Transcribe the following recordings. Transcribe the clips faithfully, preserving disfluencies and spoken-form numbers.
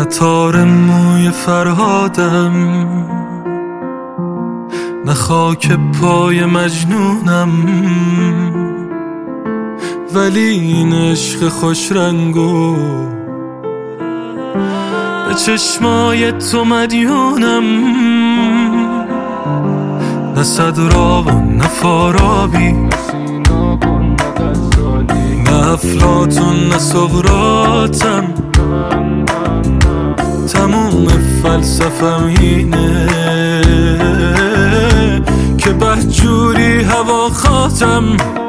تار موی فرهادم، نه خاک پای مجنونم، ولی این عشق خوش رنگو به چشمای تو مدیونم. نه صدراوان نه فارابی، نه افلاطون نه سقراطم، تموم فلسفم اینه که بهجوری هوا خاتم.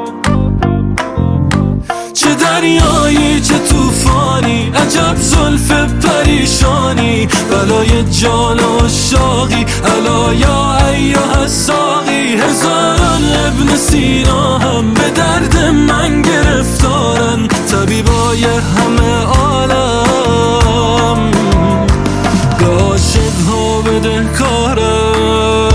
چه دریایی چه طوفانی، عجب زلف پریشانی، بلای جان عشاقی، الا یا ایها الساقی. هزاران ابن سینا هم به درد من گرفتارن، طبیبای همه عالم به عاشق ها بدهکارن.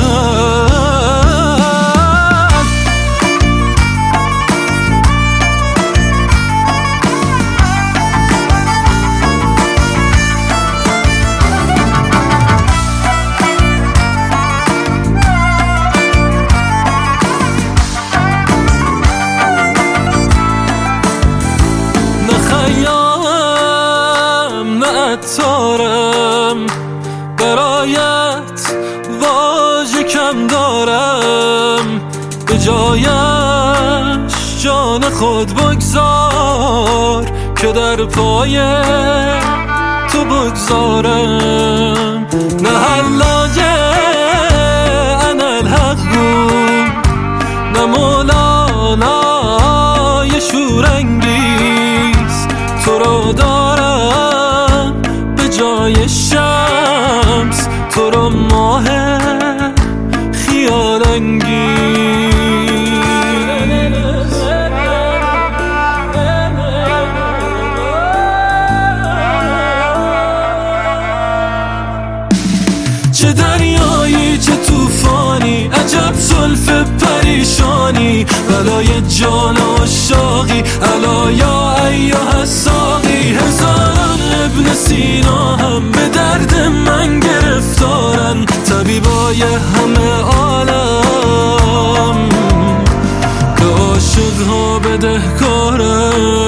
عطارم برایت واژه کم دارم، به جایش جان خود بگذار که در پای تو بگذارم. نه حلاج انا الحق بود، نه مولانای شورانگیز، تو رو دارم جای شمس، تو رو ماه خیال انگیز. چه دریایی چه طوفانی، عجب زلف پریشانی، بلای جان عشاقی، الا یا ایها الساقی. هزاران ابن سینا هم به درد من گرفتارن، طبیبای همه عالم به عاشق ها بدهکارن.